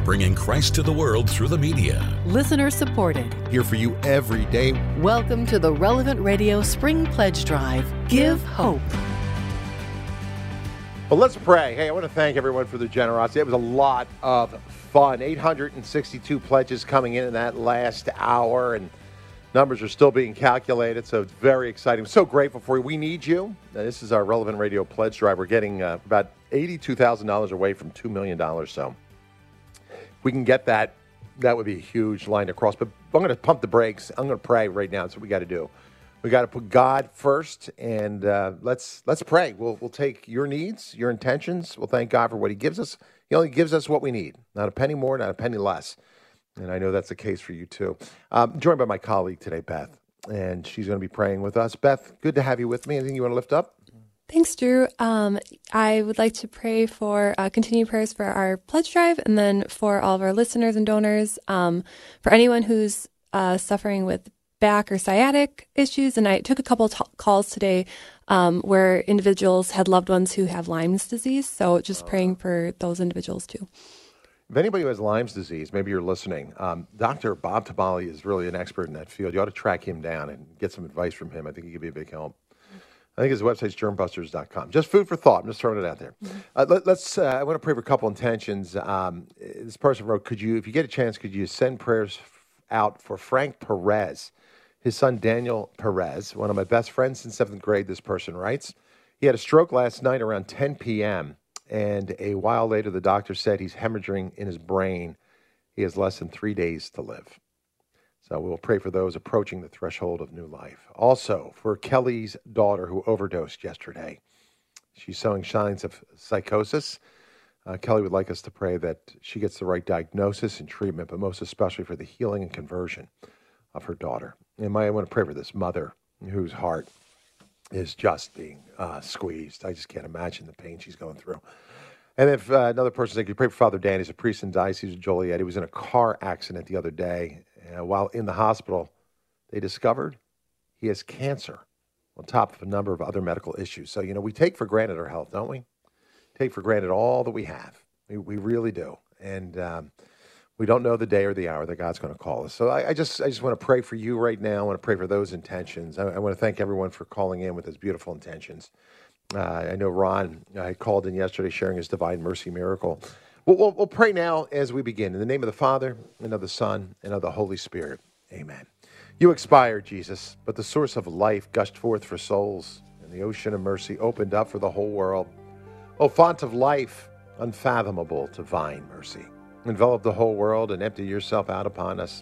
bringing Christ to the world through the media. Listener supported. Here for you every day. Welcome to the Relevant Radio Spring Pledge Drive. Give hope. Well, let's pray. Hey, I want to thank everyone for their generosity. It was a lot of fun. 862 pledges coming in that last hour, and numbers are still being calculated, so it's very exciting. I'm so grateful for you. We need you. This is our Relevant Radio Pledge Drive. We're getting about $82,000 away from $2 million, so if we can get that, that would be a huge line to cross. But I'm going to pump the brakes. I'm going to pray right now. That's what we got to do. We got to put God first, and let's pray. We'll take your needs, your intentions. We'll thank God for what He gives us. He only gives us what we need, not a penny more, not a penny less. And I know that's the case for you too. I'm joined by my colleague today, Beth, and she's going to be praying with us. Beth, good to have you with me. Anything you want to lift up? Thanks, Drew. I would like to pray for continued prayers for our pledge drive, and then for all of our listeners and donors, for anyone who's suffering with back or sciatic issues. And I took a couple calls today where individuals had loved ones who have Lyme's disease. So just praying for those individuals too. If anybody who has Lyme's disease, maybe you're listening, Dr. Bob Tabali is really an expert in that field. You ought to track him down and get some advice from him. I think he could be a big help. I think his website's germbusters.com. Just food for thought. I'm just throwing it out there. Let's. I want to pray for a couple intentions. This person wrote, if you get a chance, could you send prayers out for Frank Perez, his son Daniel Perez, one of my best friends since 7th grade, this person writes. He had a stroke last night around 10 p.m., and a while later the doctor said he's hemorrhaging in his brain. He has less than 3 days to live. So we'll pray for those approaching the threshold of new life. Also, for Kelly's daughter who overdosed yesterday. She's showing signs of psychosis. Kelly would like us to pray that she gets the right diagnosis and treatment, but most especially for the healing and conversion of her daughter. And I want to pray for this mother whose heart is just being squeezed. I just can't imagine the pain she's going through. And if another person said, could you pray for Father Dan? He's a priest in Diocese of Joliet. He was in a car accident the other day. While in the hospital, they discovered he has cancer on top of a number of other medical issues. So, we take for granted our health, don't we? Take for granted all that we have. We really do. And we don't know the day or the hour that God's going to call us. So I just want to pray for you right now. I want to pray for those intentions. I want to thank everyone for calling in with those beautiful intentions. I know Ron called in yesterday sharing his Divine Mercy miracle. We'll pray now as we begin. In the name of the Father, and of the Son, and of the Holy Spirit. Amen. You expired, Jesus, but the source of life gushed forth for souls, and the ocean of mercy opened up for the whole world. O font of life, unfathomable divine mercy, envelop the whole world and empty yourself out upon us.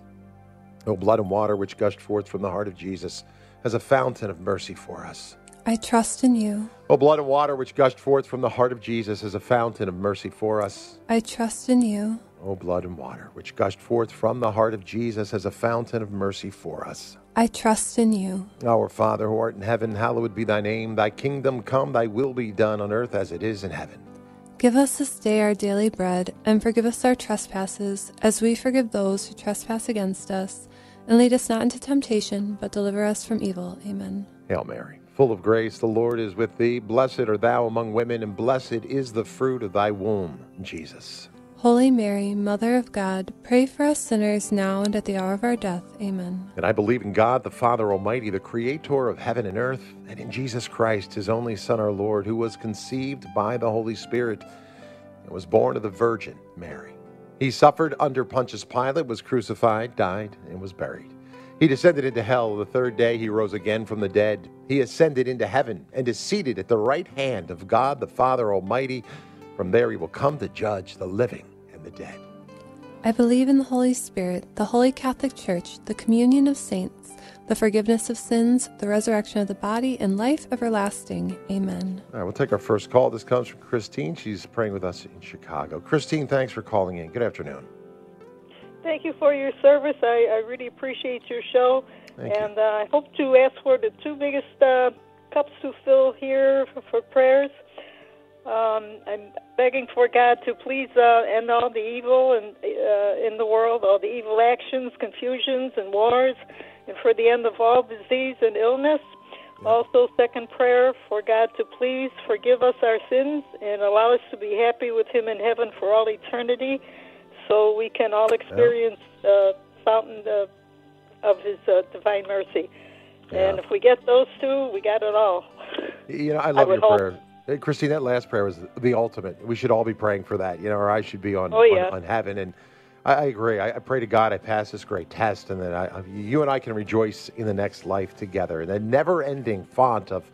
O blood and water which gushed forth from the heart of Jesus as a fountain of mercy for us. I trust in you. O blood and water which gushed forth from the heart of Jesus as a fountain of mercy for us. I trust in you. O blood and water which gushed forth from the heart of Jesus as a fountain of mercy for us. I trust in you. Our Father who art in heaven, hallowed be thy name. Thy kingdom come, thy will be done on earth as it is in heaven. Give us this day our daily bread, and forgive us our trespasses, as we forgive those who trespass against us. And lead us not into temptation, but deliver us from evil. Amen. Hail Mary, full of grace, the Lord is with thee. Blessed art thou among women, and blessed is the fruit of thy womb, Jesus. Holy Mary, Mother of God, pray for us sinners now and at the hour of our death. Amen. And I believe in God, the Father Almighty, the Creator of heaven and earth, and in Jesus Christ, his only Son, our Lord, who was conceived by the Holy Spirit and was born of the Virgin Mary. He suffered under Pontius Pilate, was crucified, died, and was buried. He descended into hell. The third day he rose again from the dead. He ascended into heaven and is seated at the right hand of God, the Father Almighty. From there he will come to judge the living and the dead. I believe in the Holy Spirit, the Holy Catholic Church, the communion of saints, the forgiveness of sins, the resurrection of the body, and life everlasting. Amen. All right, we'll take our first call. This comes from Christine. She's praying with us in Chicago. Christine, thanks for calling in. Good afternoon. Thank you for your service. I really appreciate your show. Thank you. And I hope to ask for the two biggest cups to fill here for prayers. I'm begging for God to please end all the evil in the world, all the evil actions, confusions, and wars, and for the end of all disease and illness. Yeah. Also, second prayer for God to please forgive us our sins and allow us to be happy with Him in heaven for all eternity. so we can all experience the fountain of His divine mercy. Yeah. And if we get those two, we got it all. I love your hope. prayer. Hey, Christine, that last prayer was the ultimate. We should all be praying for that, or I should be on heaven. And I agree. I pray to God I pass this great test, and that you and I can rejoice in the next life together. And a never-ending font of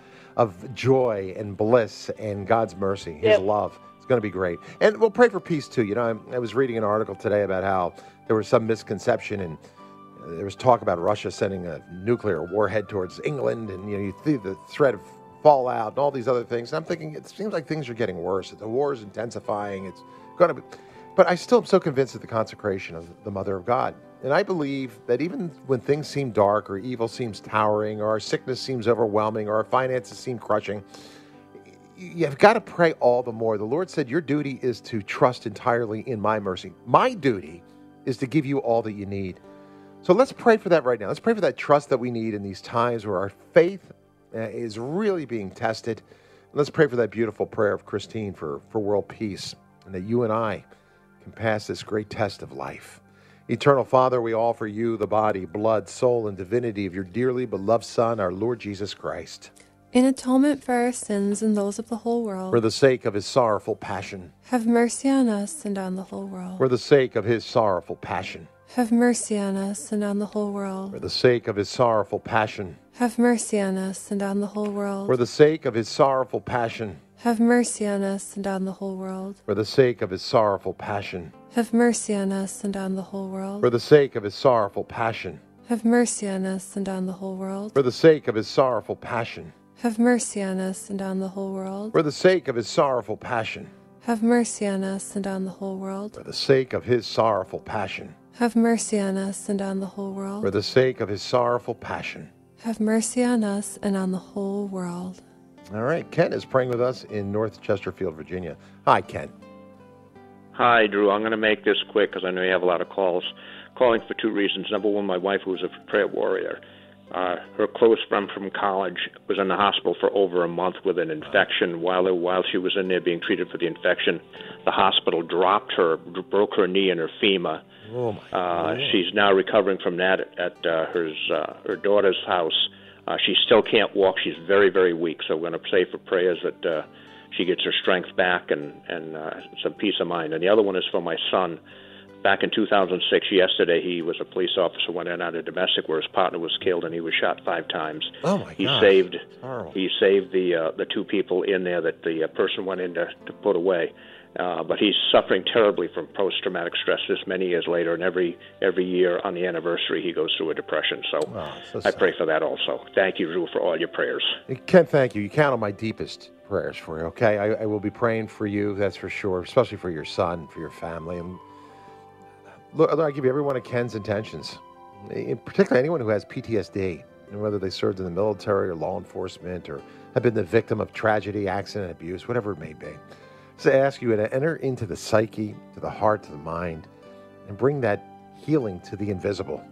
joy and bliss and God's mercy, His love. It's going to be great. And we'll pray for peace, too. I was reading an article today about how there was some misconception, and there was talk about Russia sending a nuclear warhead towards England, and you see the threat of fallout and all these other things. And I'm thinking, it seems like things are getting worse. The war is intensifying. It's going to be... But I still am so convinced of the consecration of the Mother of God. And I believe that even when things seem dark or evil seems towering or our sickness seems overwhelming or our finances seem crushing, you've got to pray all the more. The Lord said, your duty is to trust entirely in my mercy. My duty is to give you all that you need. So let's pray for that right now. Let's pray for that trust that we need in these times where our faith is really being tested. Let's pray for that beautiful prayer of Christine for world peace, and that you and I can pass this great test of life. Eternal Father, we offer you the body, blood, soul, and divinity of your dearly beloved Son, our Lord Jesus Christ. In atonement for our sins and those of the whole world. For the sake of his sorrowful passion. Have mercy on us and on the whole world. For the sake of his sorrowful passion. Have mercy on us and on the whole world. For the sake of his sorrowful passion. Have mercy on us and on the whole world. For the sake of his sorrowful passion. Have mercy on us and on the whole world. For the sake of his sorrowful passion. Have mercy on us and on the whole world. For the sake of his sorrowful passion. Have mercy on us and on the whole world. For the sake of his sorrowful passion. Have mercy on us and on the whole world. For the sake of his sorrowful passion. Have mercy on us and on the whole world. For the sake of his sorrowful passion. Have mercy on us and on the whole world. For the sake of his sorrowful passion. Have mercy on us and on the whole world. All right, Ken is praying with us in North Chesterfield, Virginia. Hi, Ken. Hi, Drew. I'm going to make this quick because I know you have a lot of calls. Calling for two reasons. Number one, my wife, who's a prayer warrior, her close friend from college was in the hospital for over a month with an infection. While she was in there being treated for the infection, the hospital dropped her, broke her knee and her femur. Oh my God. She's now recovering from that at her daughter's house. She still can't walk. She's very, very weak. So we're going to say for prayers that she gets her strength back and some peace of mind. And the other one is for my son. Back in 2006, yesterday, he was a police officer, went in on a domestic where his partner was killed, and he was shot 5 times. Oh my God! He saved the 2 people in there that the person went in to put away. But he's suffering terribly from post-traumatic stress this many years later, and every year on the anniversary he goes through a depression. So I pray for that also. Thank you, Drew, for all your prayers. Ken, thank you. You count on my deepest prayers for you, okay? I will be praying for you, that's for sure, especially for your son, for your family. And Lord, I give you every one of Ken's intentions, particularly anyone who has PTSD, and whether they served in the military or law enforcement or have been the victim of tragedy, accident, abuse, whatever it may be. So I ask you to enter into the psyche, to the heart, to the mind, and bring that healing to the invisible.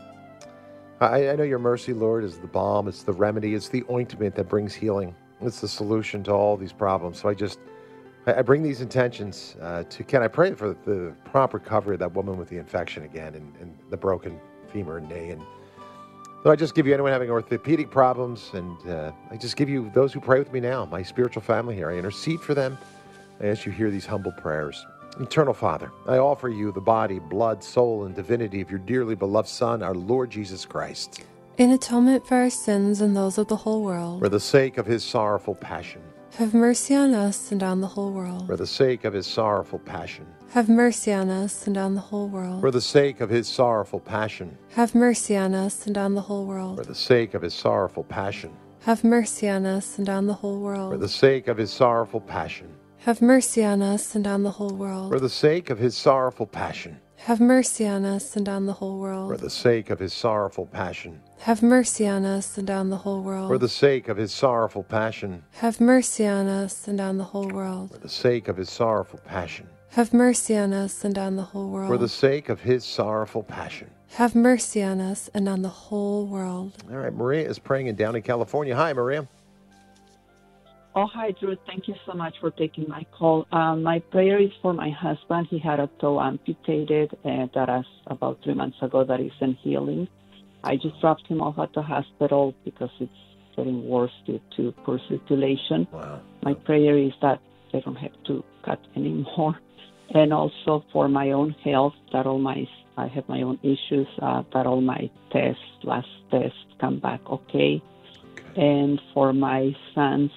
I know your mercy, Lord, is the balm, it's the remedy, it's the ointment that brings healing. It's the solution to all these problems. So I bring these intentions to Ken. I pray for the prompt recovery of that woman with the infection again and the broken femur and knee. And so I just give you anyone having orthopedic problems, and I just give you those who pray with me now, my spiritual family here. I intercede for them as you hear these humble prayers. Eternal Father, I offer you the body, blood, soul, and divinity of your dearly beloved Son, our Lord Jesus Christ. In atonement for our sins and those of the whole world. For the sake of his sorrowful passion. Have mercy on us and on the whole world. For the sake of his sorrowful passion. Have mercy on us and on the whole world. For the sake of his sorrowful passion. Have mercy on us and on the whole world. For the sake of his sorrowful passion. Have mercy on us and on the whole world. For the sake of his sorrowful passion. Have mercy on us and on the whole world. For the sake of his sorrowful passion. Have mercy on us and on the whole world. For the sake of his sorrowful passion. Have mercy on us and on the whole world. For the sake of his sorrowful passion. Have mercy on us and on the whole world. For the sake of his sorrowful passion. Have mercy on us and on the whole world. For the sake of his sorrowful passion. Have mercy on us and on the whole world. All right, Maria is praying in Downey, California. Hi, Maria. Oh, hi, Drew. Thank you so much for taking my call. My prayer is for my husband. He had a toe amputated, and that is about 3 months ago. That isn't healing. I just dropped him off at the hospital because it's getting worse due to poor circulation. Wow. My prayer is that they don't have to cut anymore. And also for my own health, that I have my own issues, that all my last tests come back okay. And for my son's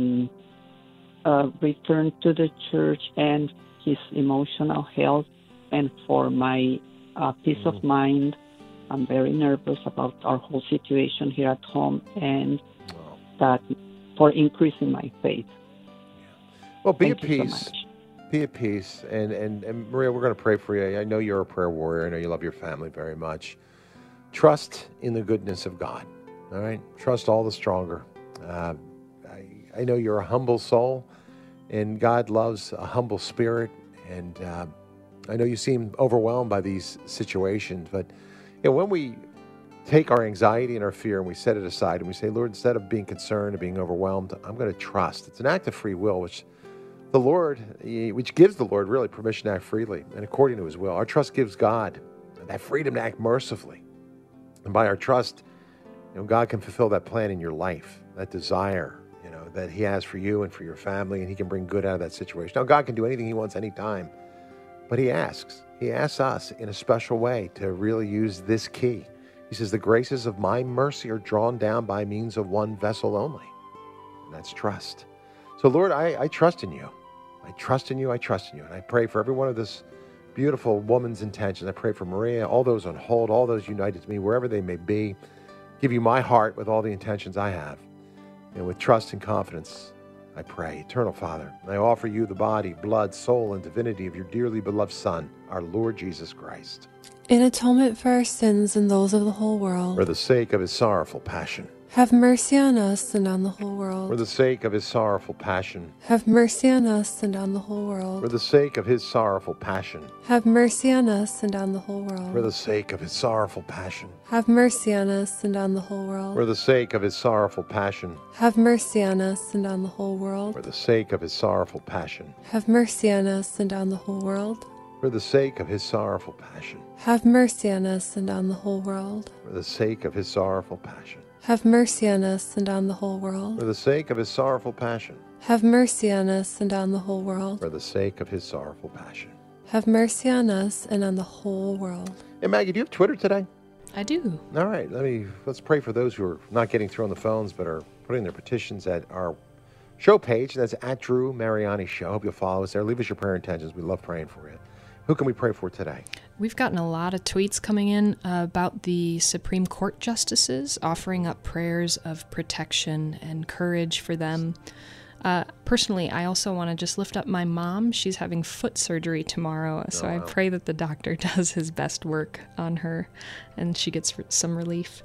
return to the church and his emotional health, and for my peace of mind. I'm very nervous about our whole situation here at home, and that for increasing my faith. Well, be Thank at you peace. so much. Be at peace. And Maria, we're going to pray for you. I know you're a prayer warrior. I know you love your family very much. Trust in the goodness of God. All right? Trust all the stronger. I know you're a humble soul, and God loves a humble spirit. And I know you seem overwhelmed by these situations, but when we take our anxiety and our fear and we set it aside and we say, Lord, instead of being concerned or being overwhelmed, I'm going to trust. It's an act of free will, which gives the Lord really permission to act freely and according to his will. Our trust gives God that freedom to act mercifully. And by our trust, God can fulfill that plan in your life, that desire, that he has for you and for your family, and he can bring good out of that situation. Now, God can do anything he wants anytime, but he asks us in a special way to really use this key. He says, the graces of my mercy are drawn down by means of one vessel only, and that's trust. So, Lord, I trust in you. I trust in you. I trust in you. And I pray for every one of this beautiful woman's intentions. I pray for Maria, all those on hold, all those united to me, wherever they may be. Give you my heart with all the intentions I have. And with trust and confidence, I pray. Eternal Father, I offer you the body, blood, soul, and divinity of your dearly beloved Son, our Lord Jesus Christ. In atonement for our sins and those of the whole world. For the sake of his sorrowful passion. Have mercy on us and on the whole world. For the sake of his sorrowful passion. Have mercy on us and on the whole world. For the sake of his sorrowful passion. Have mercy on us and on the whole world. For the sake of his sorrowful passion. Have mercy on us and on the whole world. For the sake of his sorrowful passion. Have mercy on us and on the whole world. For the sake of his sorrowful passion. Have mercy on us and on the whole world. For the sake of his sorrowful passion. Have mercy on us and on the whole world. For the sake of his sorrowful passion. Have mercy on us and on the whole world. For the sake of his sorrowful passion. Have mercy on us and on the whole world. For the sake of his sorrowful passion. Have mercy on us and on the whole world. Hey, Maggie, do you have Twitter today? I do. All right, let's pray for those who are not getting through on the phones but are putting their petitions at our show page. That's at Drew Mariani Show. Hope you'll follow us there. Leave us your prayer intentions. We love praying for you. Who can we pray for today? We've gotten a lot of tweets coming in about the Supreme Court justices, offering up prayers of protection and courage for them. Personally, I also want to just lift up my mom. She's having foot surgery tomorrow, so I pray that the doctor does his best work on her and she gets some relief.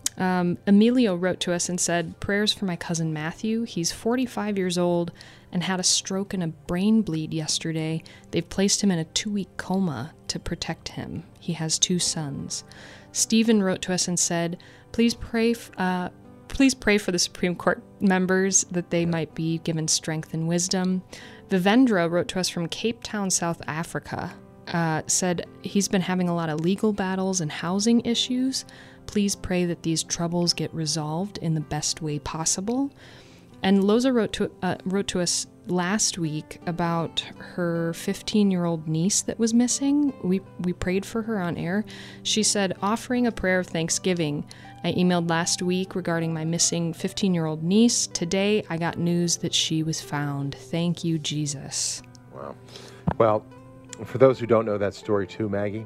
Emilio wrote to us and said, prayers for my cousin Matthew. He's 45 years old and had a stroke and a brain bleed yesterday. They've placed him in a 2-week coma to protect him. He has 2 sons. Stephen wrote to us and said, please pray for the Supreme Court members that they might be given strength and wisdom. Vivendra wrote to us from Cape Town, South Africa, said he's been having a lot of legal battles and housing issues. Please pray that these troubles get resolved in the best way possible. And Loza wrote to us last week about her 15-year-old niece that was missing. We prayed for her on air. She said, offering a prayer of thanksgiving. I emailed last week regarding my missing 15-year-old niece. Today, I got news that she was found. Thank you, Jesus. Wow. Well, for those who don't know that story too, Maggie,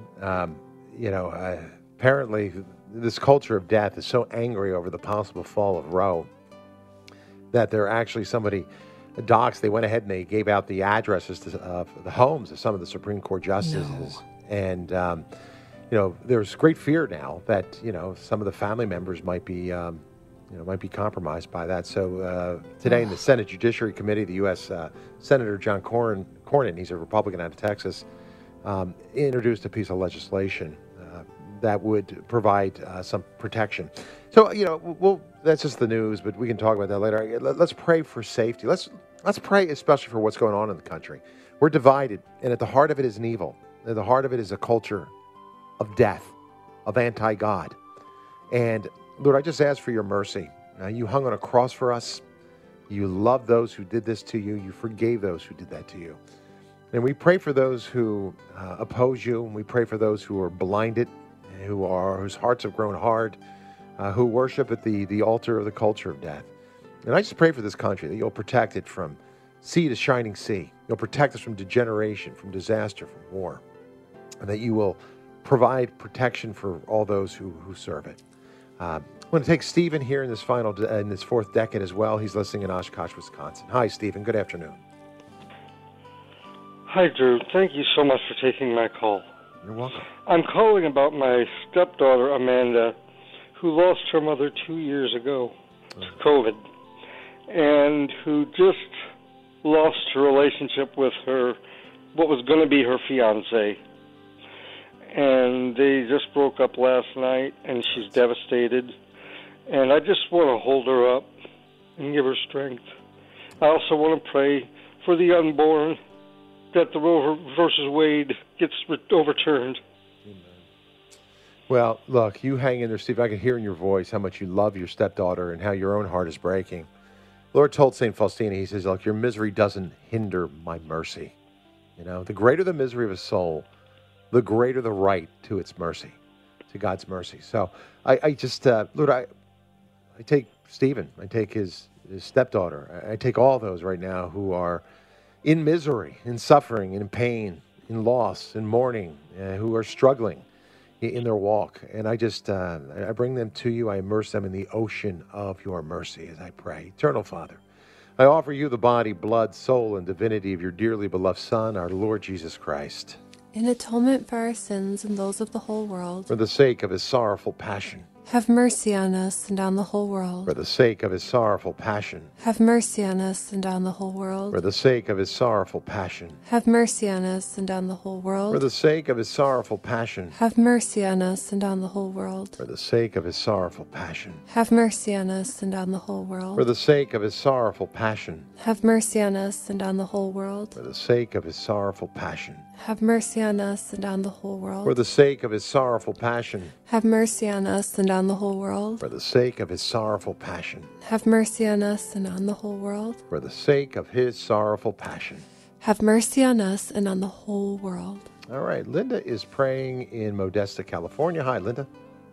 apparently this culture of death is so angry over the possible fall of Roe that they're actually docs, they went ahead and they gave out the addresses to the homes of some of the Supreme Court justices. No. And, there's great fear now that, some of the family members might be compromised by that. So today in the Senate Judiciary Committee, the U.S. Senator John Cornyn, he's a Republican out of Texas, introduced a piece of legislation that would provide some protection. So, that's just the news, but we can talk about that later. Let's pray for safety. Let's pray especially for what's going on in the country. We're divided, and at the heart of it is an evil. At the heart of it is a culture of death, of anti-God. And Lord, I just ask for your mercy. You hung on a cross for us. You loved those who did this to you. You forgave those who did that to you. And we pray for those who oppose you. And we pray for those who are blinded, whose hearts have grown hard, who worship at the altar of the culture of death. And I just pray for this country that you'll protect it from sea to shining sea. You'll protect us from degeneration, from disaster, from war. And that you will provide protection for all those who serve it. I'm going to take Stephen here in this fourth decade as well. He's listening in Oshkosh, Wisconsin. Hi, Stephen. Good afternoon. Hi, Drew. Thank you so much for taking my call. You're welcome. I'm calling about my stepdaughter, Amanda, who lost her mother 2 years ago to COVID, and who just lost her relationship with what was going to be her fiancé. And they just broke up last night, and she's devastated. And I just want to hold her up and give her strength. I also want to pray for the unborn, that the Roe versus Wade gets overturned. Amen. Well, look, you hang in there, Steve. I can hear in your voice how much you love your stepdaughter and how your own heart is breaking. The Lord told St. Faustina, he says, look, your misery doesn't hinder my mercy. The greater the misery of a soul, the greater the right to its mercy, to God's mercy. So I just, Lord, I take Stephen, I take his stepdaughter, I take all those right now who are in misery, in suffering, in pain, in loss, in mourning, who are struggling in their walk. And I just, I bring them to you. I immerse them in the ocean of your mercy as I pray. Eternal Father, I offer you the body, blood, soul, and divinity of your dearly beloved Son, our Lord Jesus Christ. In atonement for our sins and those of the whole world. For the sake of his sorrowful passion. Have mercy on us and on the whole world. For the sake of his sorrowful passion. Have mercy on us and on the whole world. For the sake of his sorrowful passion. Have mercy on us and on the whole world. For the sake of his sorrowful passion. Have mercy on us and on the whole world. For the sake of his sorrowful passion. Have mercy on us and on the whole world. For the sake of his sorrowful passion. Have mercy on us and on the whole world. For the sake of his sorrowful passion. Have mercy on us and on the whole world. For the sake of his sorrowful passion. Have mercy on us and on the whole world. For the sake of his sorrowful passion. Have mercy on us and on the whole world. For the sake of his sorrowful passion. Have mercy on us and on the whole world. All right, Linda is praying in Modesta, California. Hi, Linda.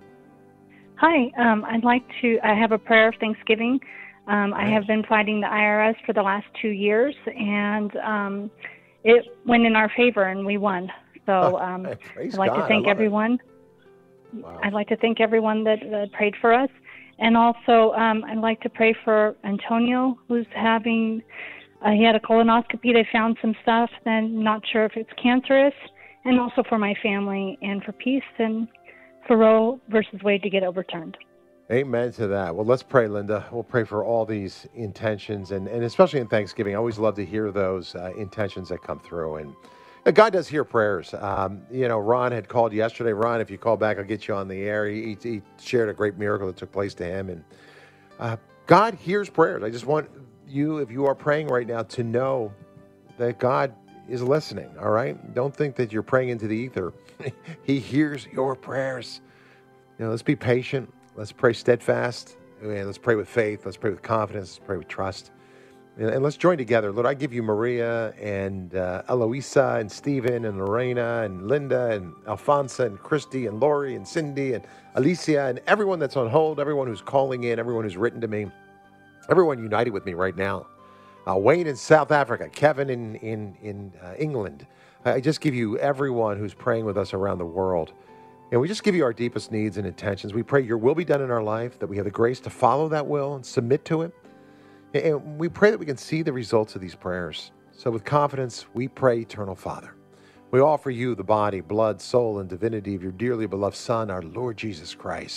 Hi, I have a prayer of thanksgiving. I have been fighting the IRS for the last 2 years, and it went in our favor, and we won. So I'd like to thank everyone. Wow. I'd like to thank everyone that prayed for us. And also, I'd like to pray for Antonio, who's having, he had a colonoscopy. They found some stuff, and not sure if it's cancerous. And also for my family, and for peace, and for Roe versus Wade to get overturned. Amen to that. Well, let's pray, Linda. We'll pray for all these intentions, and especially in Thanksgiving. I always love to hear those intentions that come through. And God does hear prayers. Ron had called yesterday. Ron, if you call back, I'll get you on the air. He shared a great miracle that took place to him. And God hears prayers. I just want you, if you are praying right now, to know that God is listening, all right? Don't think that you're praying into the ether. He hears your prayers. Let's be patient. Let's pray steadfast. And let's pray with faith. Let's pray with confidence. Let's pray with trust. And let's join together. Lord, I give you Maria and Eloisa and Stephen and Lorena and Linda and Alfonso and Christy and Lori and Cindy and Alicia and everyone that's on hold, everyone who's calling in, everyone who's written to me, everyone united with me right now. Wayne in South Africa, Kevin in England. I just give you everyone who's praying with us around the world. And we just give you our deepest needs and intentions. We pray your will be done in our life, that we have the grace to follow that will and submit to it. And we pray that we can see the results of these prayers. So with confidence, we pray, Eternal Father. We offer you the body, blood, soul, and divinity of your dearly beloved Son, our Lord Jesus Christ.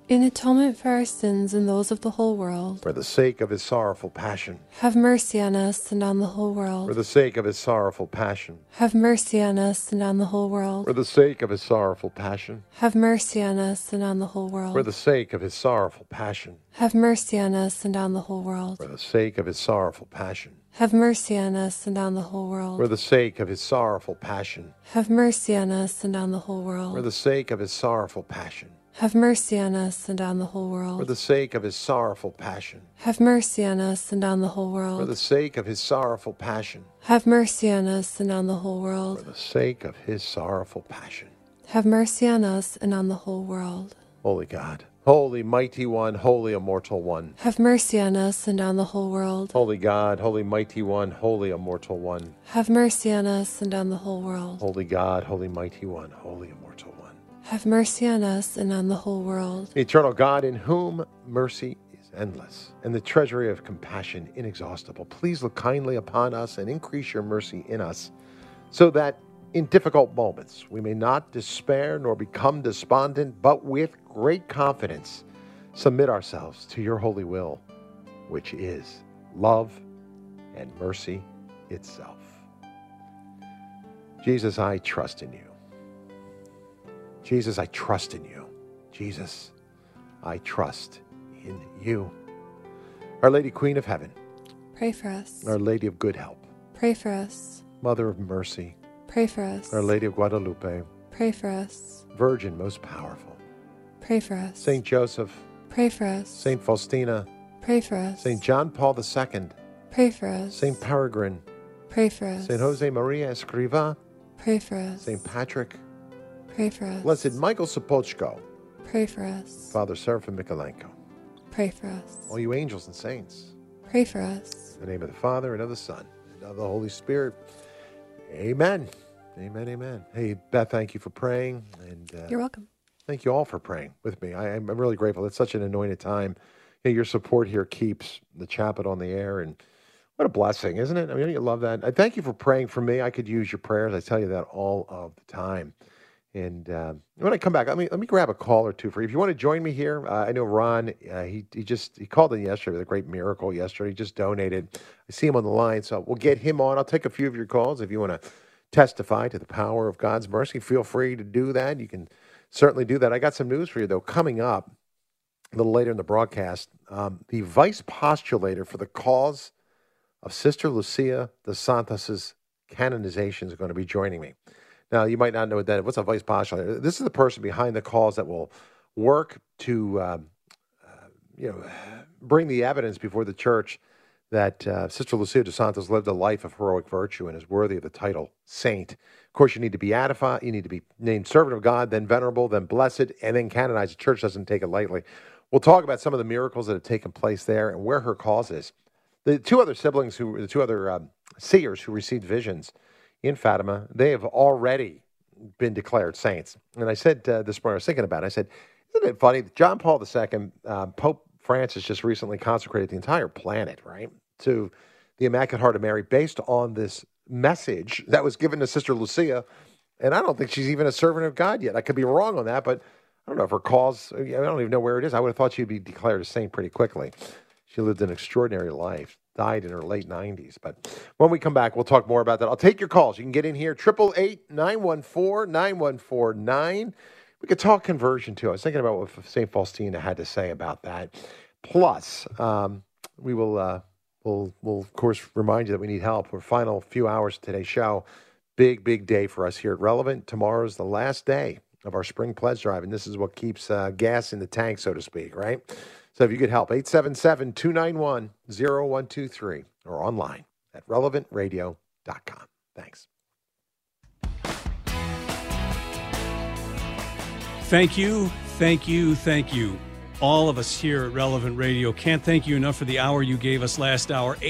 In atonement for our sins and those of the whole world, For the sake of his sorrowful passion. have mercy on us and on the whole For world. the sake of his sorrowful passion. Have mercy on us and on the whole world. For the sake of his sorrowful passion. Have mercy on us and on the whole For world. the sake of his sorrowful passion. Have mercy on us and on the whole world. For the sake of his sorrowful passion. Have mercy on us and on the whole For world. the sake of his sorrowful passion. Have mercy on us and on the whole For world. the sake of his sorrowful passion. Have mercy on us and on the whole For world. the sake of his sorrowful passion. Have mercy on us and on the whole For the world. sake of his sorrowful passion. Have mercy on us and on the whole For world. the sake of his sorrowful passion. Have mercy on us and on the whole world. Holy God, holy mighty one, holy immortal one. Have mercy on us and on the whole world. Holy God, holy mighty one, holy immortal one. Have mercy on us and on the whole world. Holy God, holy mighty one, holy immortal one. Have mercy on us and on the whole world. Eternal God, in whom mercy is endless, and the treasury of compassion inexhaustible, please look kindly upon us and increase your mercy in us, so that in difficult moments we may not despair nor become despondent, but with great confidence submit ourselves to your holy will, which is love and mercy itself. Jesus, I trust in you. Jesus, I trust in you. Jesus, I trust in you. Our Lady, Queen of Heaven, Pray for us. Our Lady of Good Help, Pray for us. Mother of Mercy, Pray for us. Our Lady of Guadalupe, Pray for us. Virgin most powerful, Pray for us. Saint Joseph, Pray for us. Saint Faustina, Pray for us. Saint John Paul II, Pray for us. Saint Peregrine, Pray for us. Saint Jose Maria Escriva, Pray for us. Saint Patrick, Pray for us. Blessed Michael Sapochko, Pray for us. Father Seraphim Mikolenko, Pray for us. all you angels and saints, Pray for us. in the name of the Father, and of the Son, and of the Holy Spirit. Amen. Amen, amen. Hey, Beth, thank you for praying. And You're welcome. thank you all for praying with me. I'm really grateful. It's such an anointed time. You know, your support here keeps the chapel on the air, and what a blessing, isn't it? I mean, you love that. I thank you for praying for me. I could use your prayers. I tell you that all of the time. And when I come back, let me grab a call or two for you. If you want to join me here, I know Ron. He called in yesterday with a great miracle. Yesterday, he just donated. I see him on the line, so we'll get him on. I'll take a few of your calls if you want to testify to the power of God's mercy. Feel free to do that. You can certainly do that. I got some news for you though. Coming up a little later in the broadcast, the vice postulator for the cause of Sister Lucia dos Santos' canonization is going to be joining me. Now, you might not know what that is. What's a vice postulator? This is the person behind the cause that will work to, bring the evidence before the church that Sister Lucia dos Santos lived a life of heroic virtue and is worthy of the title saint. Of course, you need to be beatified. You need to be named servant of God, then venerable, then blessed, and then canonized. The church doesn't take it lightly. We'll talk about some of the miracles that have taken place there and where her cause is. The two other seers who received visions in Fatima, they have already been declared saints. And I said this morning, I was thinking about it, I said, isn't it funny that John Paul II, Pope Francis just recently consecrated the entire planet, right, to the Immaculate Heart of Mary based on this message that was given to Sister Lucia. And I don't think she's even a servant of God yet. I could be wrong on that, but I don't know if her cause, I don't even know where it is. I would have thought she'd be declared a saint pretty quickly. She lived an extraordinary life, died in her late 90s. But when we come back, we'll talk more about that. I'll take your calls. You can get in here, 888-914-9149. We could talk conversion, too. I was thinking about what St. Faustina had to say about that. Plus, we will, we'll, of course, remind you that we need help. We're final few hours of today's show. Big, big day for us here at Relevant. Tomorrow's the last day of our spring pledge drive, and this is what keeps gas in the tank, so to speak, right? So if you could help, 877-291-0123 or online at relevantradio.com. Thanks. Thank you, thank you, thank you. All of us here at Relevant Radio can't thank you enough for the hour you gave us last hour.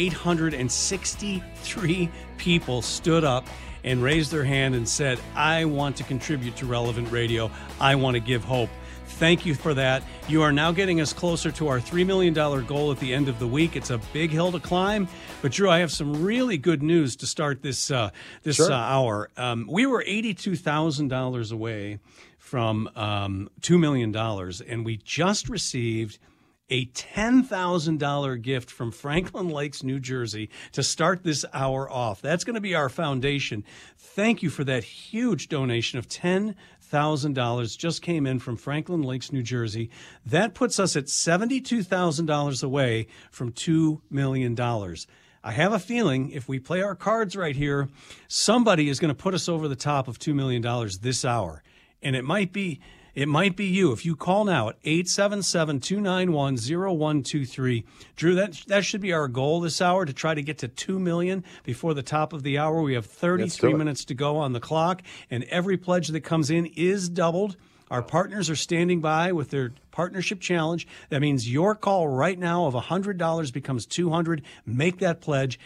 863 people stood up and raised their hand and said, I want to contribute to Relevant Radio. I want to give hope. Thank you for that. You are now getting us closer to our $3 million goal at the end of the week. It's a big hill to climb. But, Drew, I have some really good news to start this hour. We were $82,000 away from $2 million, and we just received a $10,000 gift from Franklin Lakes, New Jersey, to start this hour off. That's going to be our foundation. Thank you for that huge donation of $10,000 just came in from Franklin Lakes, New Jersey. That puts us at $72,000 away from $2 million. I have a feeling if we play our cards right here, somebody is going to put us over the top of $2 million this hour. And it might be you. If you call now at 877-291-0123. Drew, that should be our goal this hour, to try to get to $2 million before the top of the hour. We have 33 minutes to go on the clock, and every pledge that comes in is doubled. Our partners are standing by with their partnership challenge. That means your call right now of $100 becomes $200. Make that pledge,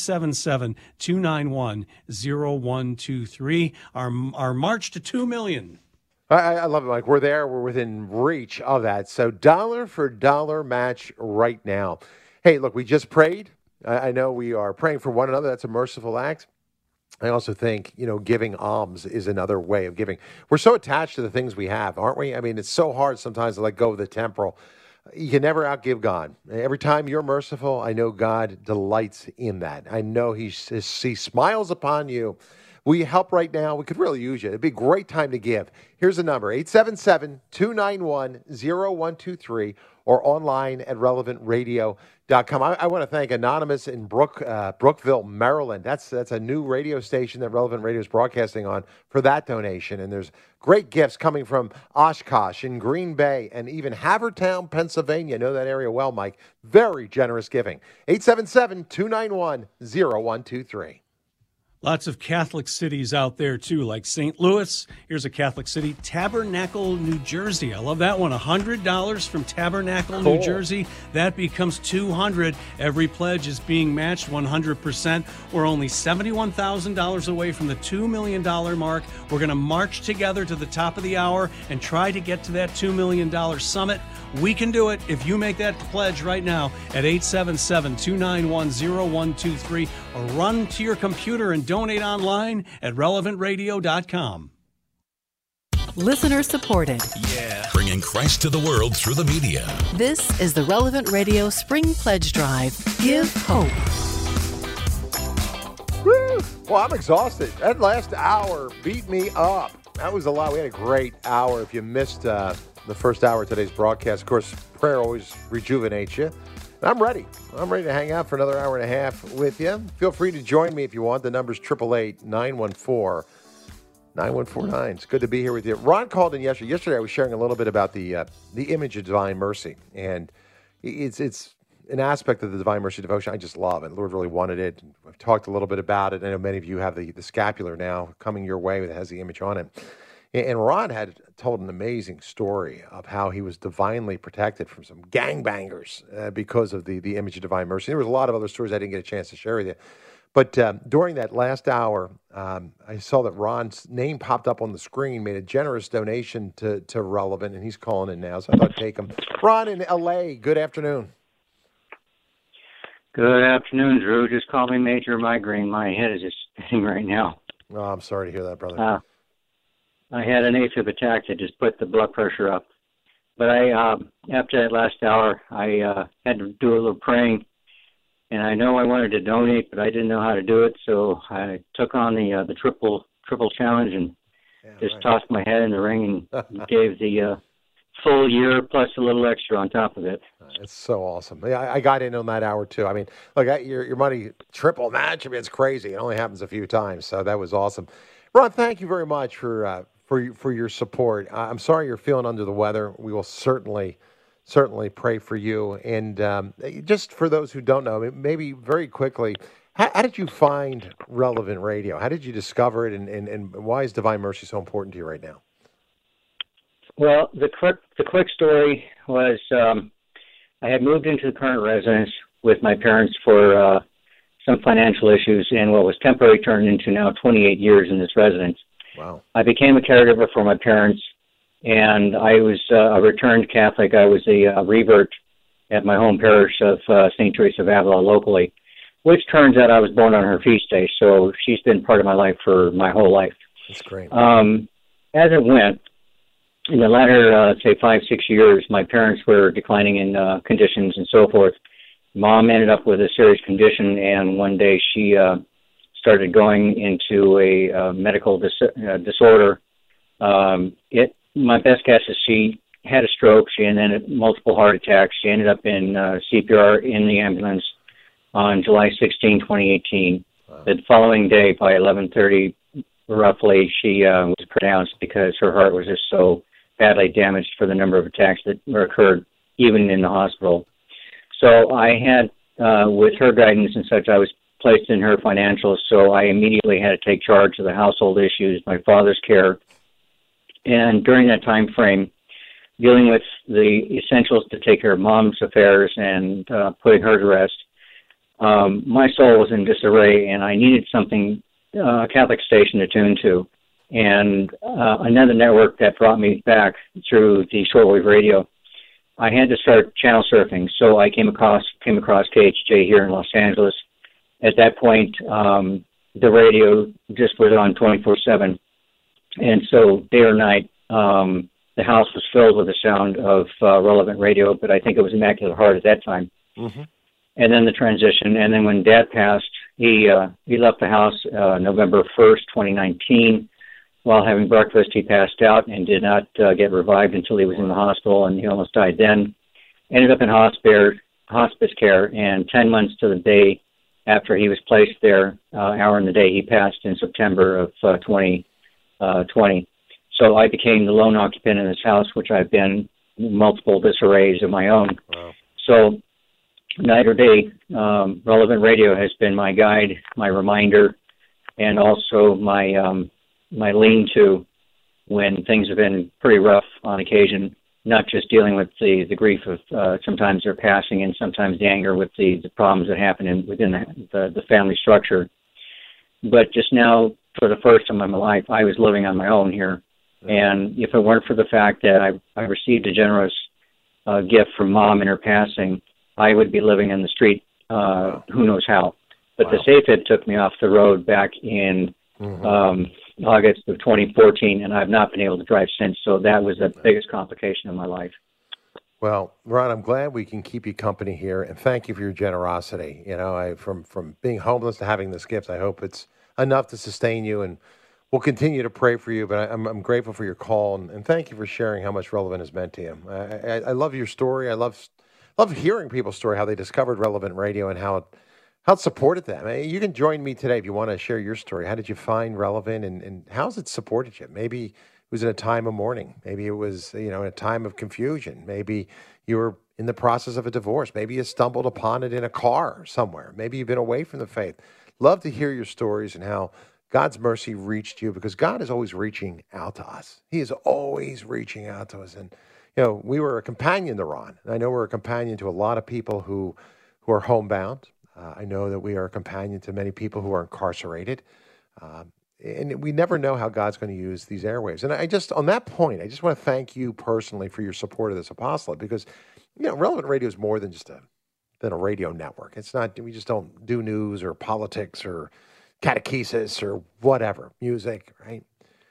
877-291-0123. Our march to $2 million. I love it, Mike. We're there. We're within reach of that. So dollar for dollar match right now. Hey, look, we just prayed. I know we are praying for one another. That's a merciful act. I also think, giving alms is another way of giving. We're so attached to the things we have, aren't we? I mean, it's so hard sometimes to let go of the temporal. You can never outgive God. Every time you're merciful, I know God delights in that. I know He smiles upon you. Will you help right now? We could really use you. It'd be a great time to give. Here's the number, 877-291-0123, or online at relevantradio.com. I want to thank Anonymous in Brookville, Maryland. That's a new radio station that Relevant Radio is broadcasting on, for that donation. And there's great gifts coming from Oshkosh in Green Bay and even Havertown, Pennsylvania. I know that area well, Mike. Very generous giving. 877-291-0123. Lots of Catholic cities out there, too, like St. Louis. Here's a Catholic city, Tabernacle, New Jersey. I love that one. $100 from Tabernacle, New Jersey. That becomes $200. Every pledge is being matched 100%. We're only $71,000 away from the $2 million mark. We're going to march together to the top of the hour and try to get to that $2 million summit. We can do it if you make that pledge right now at 877-291-0123, or run to your computer and donate online at relevantradio.com. Listener supported. Yeah. Bringing Christ to the world through the media. This is the Relevant Radio Spring Pledge Drive. Give hope. Woo! Well, I'm exhausted. That last hour beat me up. That was a lot. We had a great hour. If you missed the first hour of today's broadcast, of course, prayer always rejuvenates you. And I'm ready. I'm ready to hang out for another hour and a half with you. Feel free to join me if you want. The number's 888-914-9149. It's good to be here with you. Ron called in yesterday. Yesterday, I was sharing a little bit about the image of Divine Mercy, and it's an aspect of the Divine Mercy devotion I just love, and the Lord really wanted it. I've talked a little bit about it. I know many of you have the scapular now coming your way that has the image on it. And Ron had told an amazing story of how he was divinely protected from some gangbangers because of the image of Divine Mercy. There was a lot of other stories I didn't get a chance to share with you. But during that last hour, I saw that Ron's name popped up on the screen, made a generous donation to Relevant, and he's calling in now, so I thought I'd take him. Ron in L.A., good afternoon. Good afternoon, Drew. Just called me major migraine. My head is just spinning right now. Oh, I'm sorry to hear that, brother. I had an AFib attack that just put the blood pressure up. But after that last hour, I had to do a little praying. And I know I wanted to donate, but I didn't know how to do it. So I took on the triple challenge and tossed my head in the ring and gave the full year plus a little extra on top of it. It's so awesome. Yeah, I got in on that hour too. I mean, look, your money triple match. I mean, it's crazy. It only happens a few times, so that was awesome. Ron, thank you very much for your support. I'm sorry you're feeling under the weather. We will certainly pray for you. And just for those who don't know, maybe very quickly, how did you find Relevant Radio? How did you discover it, and why is Divine Mercy so important to you right now? Well, the quick story was I had moved into the current residence with my parents for some financial issues, and what was temporary turned into now 28 years in this residence. Wow. I became a caregiver for my parents, and I was a returned Catholic. I was a revert at my home parish of St. Teresa of Avila locally, which turns out I was born on her feast day, so she's been part of my life for my whole life. That's great. As it went, in the latter, say, 5-6 years, my parents were declining in conditions and so forth. Mom ended up with a serious condition, and one day she started going into a medical disorder. My best guess is she had a stroke. She and then multiple heart attacks. She ended up in CPR in the ambulance on July 16, 2018. Wow. The following day, by 11:30, roughly, she was pronounced because her heart was just so badly damaged for the number of attacks that occurred even in the hospital. So I had, with her guidance and such, I was placed in her financials, so I immediately had to take charge of the household issues, my father's care. And during that time frame, dealing with the essentials to take care of Mom's affairs and putting her to rest, my soul was in disarray, and I needed something, a Catholic station to tune to. And another network that brought me back through the shortwave radio, I had to start channel surfing. So I came across KHJ here in Los Angeles. At that point, the radio just was on 24/7. And so day or night, the house was filled with the sound of relevant radio, but I think it was Immaculate Heart at that time. Mm-hmm. And then the transition. And then when Dad passed, he left the house November 1st, 2019. While having breakfast, he passed out and did not get revived until he was in the hospital, and he almost died then. Ended up in hospice care, and 10 months to the day after he was placed there, hour in the day, he passed in September of 2020. So I became the lone occupant in this house, which I've been multiple disarrays of my own. Wow. So night or day, Relevant Radio has been my guide, my reminder, and also my lean-to when things have been pretty rough on occasion, not just dealing with the grief of sometimes their passing and sometimes the anger with the problems that happen within the family structure. But just now, for the first time in my life, I was living on my own here. And if it weren't for the fact that I received a generous gift from Mom in her passing, I would be living in the street who knows how. But the SafeHit took me off the road back in August of 2014, and I've not been able to drive since. So that was the biggest complication of my life. Well, Ron, I'm glad we can keep you company here, and thank you for your generosity. You know, from being homeless to having this gift, I hope it's enough to sustain you, and we'll continue to pray for you. But I'm grateful for your call, and thank you for sharing how much Relevant has meant to you. I love your story. I love hearing people's story, how they discovered Relevant Radio and how it supported them. I mean, you can join me today if you want to share your story. How did you find Relevant, and how's it supported you? Maybe it was in a time of mourning. Maybe it was, in a time of confusion. Maybe you were in the process of a divorce. Maybe you stumbled upon it in a car somewhere. Maybe you've been away from the faith. Love to hear your stories and how God's mercy reached you, because God is always reaching out to us. He is always reaching out to us. And, we were a companion to Ron. And I know we're a companion to a lot of people who are homebound. I know that we are a companion to many people who are incarcerated. And we never know how God's going to use these airwaves. And on that point, I just want to thank you personally for your support of this apostolate, because, Relevant Radio is more than just than a radio network. It's not, we just don't do news or politics or catechesis or whatever, music, right?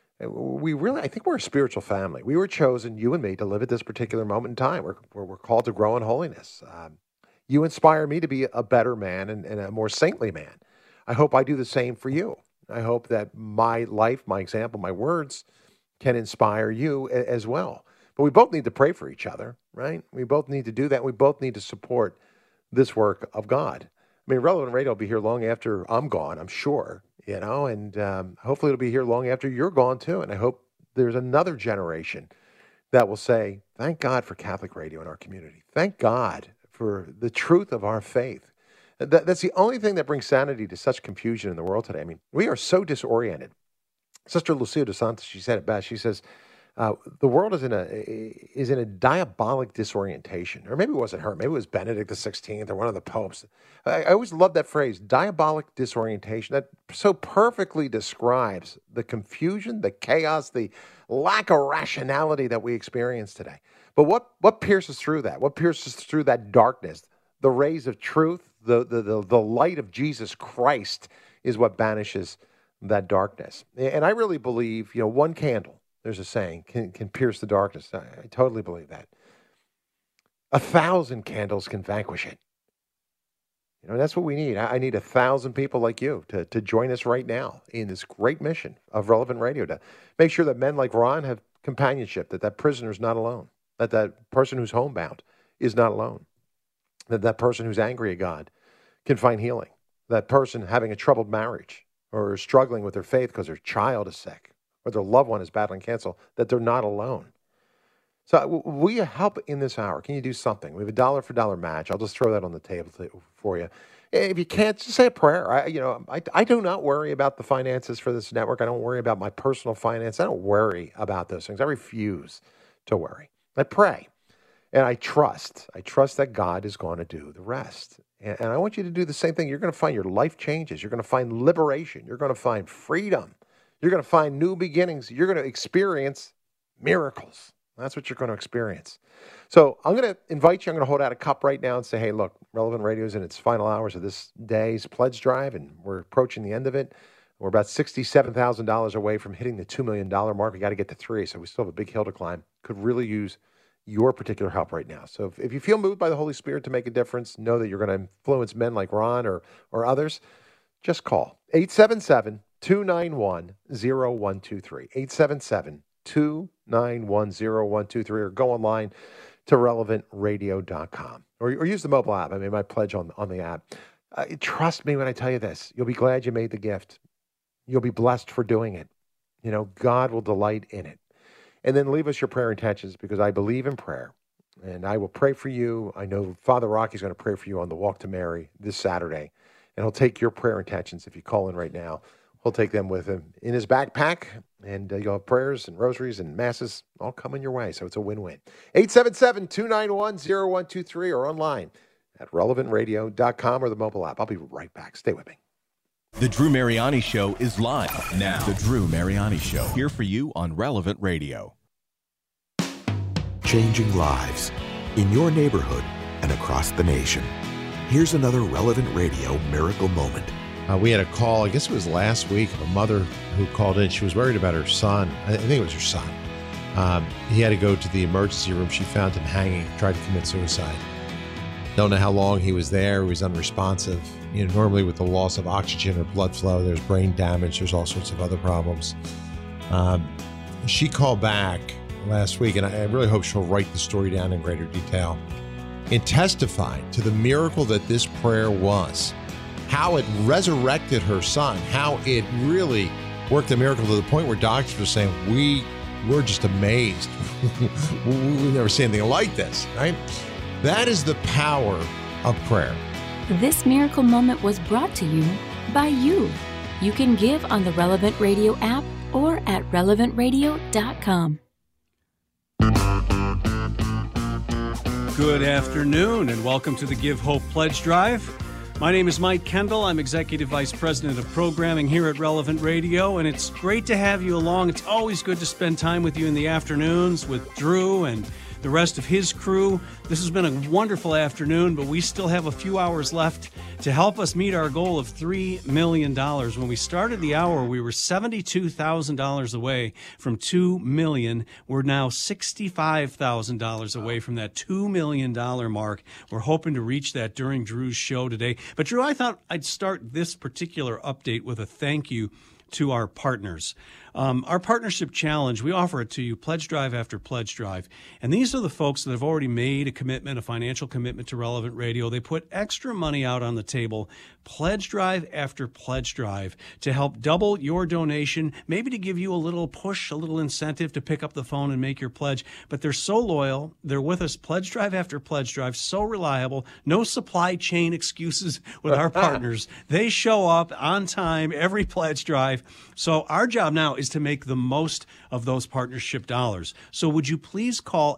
I think we're a spiritual family. We were chosen, you and me, to live at this particular moment in time. We're called to grow in holiness. You inspire me to be a better man and a more saintly man. I hope I do the same for you. I hope that my life, my example, my words can inspire you as well. But we both need to pray for each other, right? We both need to do that. We both need to support this work of God. I mean, Relevant Radio will be here long after I'm gone, I'm sure, and hopefully it'll be here long after you're gone too. And I hope there's another generation that will say, thank God for Catholic radio in our community. Thank God for the truth of our faith. That's the only thing that brings sanity to such confusion in the world today. I mean, we are so disoriented. Sister Lucia dos Santos, she said it best. She says, the world is in a diabolic disorientation. Or maybe it wasn't her. Maybe it was Benedict XVI or one of the popes. I always love that phrase, diabolic disorientation. That so perfectly describes the confusion, the chaos, the lack of rationality that we experience today. But what pierces through that? What pierces through that darkness? The rays of truth, the light of Jesus Christ is what banishes that darkness. And I really believe, one candle there's a saying, can pierce the darkness. I totally believe that. 1,000 candles can vanquish it. That's what we need. I need 1,000 people like you to join us right now in this great mission of Relevant Radio to make sure that men like Ron have companionship, that prisoner's not alone, that person who's homebound is not alone, that person who's angry at God can find healing, that person having a troubled marriage or struggling with their faith because their child is sick or their loved one is battling cancer, that they're not alone. So will you help in this hour? Can you do something? We have a $1 for $1 match. I'll just throw that on the table for you. If you can't, just say a prayer. I do not worry about the finances for this network. I don't worry about my personal finance. I don't worry about those things. I refuse to worry. I pray, and I trust. I trust that God is going to do the rest. And I want you to do the same thing. You're going to find your life changes. You're going to find liberation. You're going to find freedom. You're going to find new beginnings. You're going to experience miracles. That's what you're going to experience. So I'm going to invite you. I'm going to hold out a cup right now and say, hey, look, Relevant Radio is in its final hours of this day's pledge drive, and we're approaching the end of it. We're about $67,000 away from hitting the $2 million mark. We got to get to 3, so we still have a big hill to climb. Could really use your particular help right now. So if you feel moved by the Holy Spirit to make a difference, know that you're going to influence men like Ron or others, just call 877-291-0123, 877-291-0123, or go online to relevantradio.com or use the mobile app. I made my pledge on the app. Trust me when I tell you this. You'll be glad you made the gift. You'll be blessed for doing it. God will delight in it. And then leave us your prayer intentions, because I believe in prayer. And I will pray for you. I know Father Rocky's going to pray for you on the Walk to Mary this Saturday. And he'll take your prayer intentions if you call in right now. He'll take them with him in his backpack. And you'll have prayers and rosaries and masses all coming your way. So it's a win-win. 877-291-0123 or online at relevantradio.com or the mobile app. I'll be right back. Stay with me. The Drew Mariani Show is live now. The Drew Mariani Show, here for you on Relevant Radio. Changing lives in your neighborhood and across the nation. Here's another Relevant Radio miracle moment. We had a call, I guess it was last week, of a mother who called in. She was worried about her son. I think it was her son. He had to go to the emergency room. She found him hanging, tried to commit suicide. Don't know how long he was there. He was unresponsive. Normally with the loss of oxygen or blood flow, there's brain damage. There's all sorts of other problems. She called back last week, and I really hope she'll write the story down in greater detail and testify to the miracle that this prayer was, how it resurrected her son, how it really worked a miracle to the point where doctors were saying, we're just amazed. We've never seen anything like this, right? That is the power of prayer. This miracle moment was brought to you by you. You can give on the Relevant Radio app or at relevantradio.com. Good afternoon and welcome to the Give Hope Pledge Drive. My name is Mike Kendall. I'm Executive Vice President of Programming here at Relevant Radio, and it's great to have you along. It's always good to spend time with you in the afternoons with Drew and the rest of his crew. This has been a wonderful afternoon, but we still have a few hours left to help us meet our goal of $3 million. When we started the hour, we were $72,000 away from $2 million. We're now $65,000 away from that $2 million mark. We're hoping to reach that during Drew's show today. But Drew, I thought I'd start this particular update with a thank you to our partners. Our partnership challenge, we offer it to you pledge drive after pledge drive. And these are the folks that have already made a commitment, a financial commitment to Relevant Radio. They put extra money out on the table, pledge drive after pledge drive, to help double your donation, maybe to give you a little push, a little incentive to pick up the phone and make your pledge. But they're so loyal. They're with us pledge drive after pledge drive, so reliable. No supply chain excuses with our partners. They show up on time every pledge drive. So our job now is to make the most of those partnership dollars. So would you please call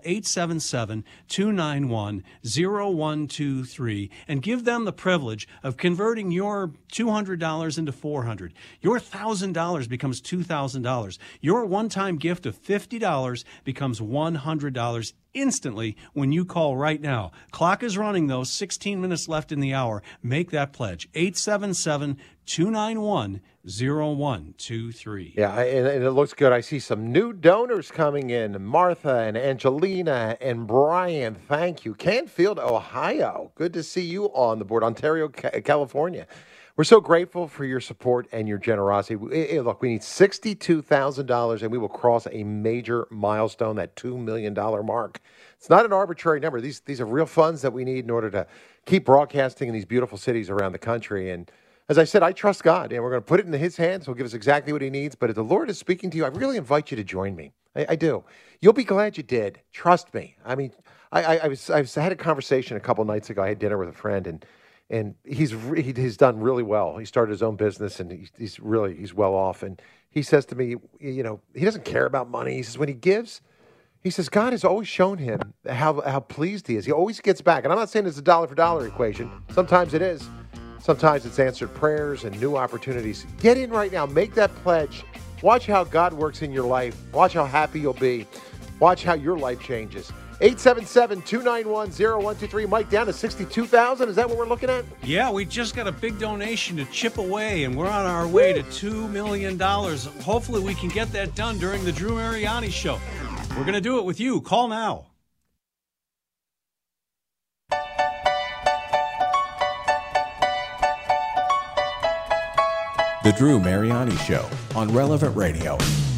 877-291-0123 and give them the privilege of converting your $200 into $400. Your $1,000 becomes $2,000. Your one-time gift of $50 becomes $100 instantly when you call right now. Clock is running, though. 16 minutes left in the hour. Make that pledge. 877-291-0123. 291-0123. Yeah, and it looks good. I see some new donors coming in. Martha and Angelina and Brian, thank you. Canfield, Ohio. Good to see you on the board. Ontario, California. We're so grateful for your support and your generosity. Look, we need $62,000, and we will cross a major milestone, that $2 million mark. It's not an arbitrary number. These are real funds that we need in order to keep broadcasting in these beautiful cities around the country. And as I said, I trust God, and we're going to put it in His hands. He'll give us exactly what He needs. But if the Lord is speaking to you, I really invite you to join me. I do. You'll be glad you did. Trust me. I mean, I had a conversation a couple nights ago. I had dinner with a friend, and he's done really well. He started his own business, and he's well off. And he says to me, he doesn't care about money. He says when he gives, he says God has always shown him how pleased he is. He always gets back. And I'm not saying it's a dollar for dollar equation. Sometimes it is. Sometimes it's answered prayers and new opportunities. Get in right now. Make that pledge. Watch how God works in your life. Watch how happy you'll be. Watch how your life changes. 877-291-0123. Mike, down to $62,000. Is that what we're looking at? Yeah, we just got a big donation to chip away, and we're on our way to $2 million. Hopefully we can get that done during the Drew Mariani Show. We're going to do it with you. Call now. The Drew Mariani Show on Relevant Radio.